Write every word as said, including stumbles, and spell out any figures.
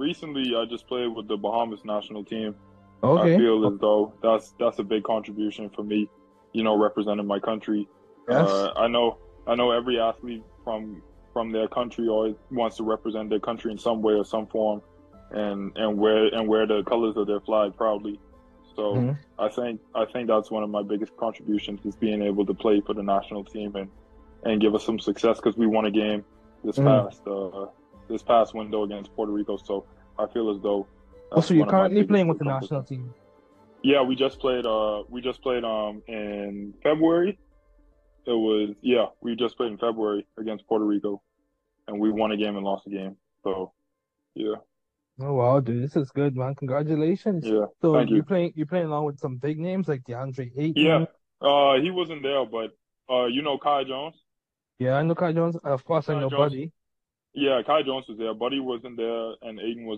recently I just played with the Bahamas national team. I Okay. feel as though that's that's a big contribution for me, you know, representing my country. Yes. Uh, I know I know every athlete from from their country always wants to represent their country in some way or some form, and and wear and wear the colors of their flag proudly. So Mhm. I think I think that's one of my biggest contributions is being able to play for the national team and and give us some success because we won a game this Mhm. past uh, this past window against Puerto Rico. So I feel as though Oh, that's so you're one of my currently biggest playing with the national accomplishments. team. Yeah, we just played. Uh, we just played. Um, in February. It was yeah. We just played in February against Puerto Rico, and we won a game and lost a game. So yeah, Oh wow, dude, this is good, man. Congratulations. yeah. So Thank you you. playing you playing along with some big names like DeAndre Yeah. Ayton. Uh, he wasn't there, but uh, you know Kai Jones. Yeah, I know Kai Jones. Of course, I Kai know Jones. Buddy. Yeah, Kai Jones was there. Buddy wasn't there, and Aiden was.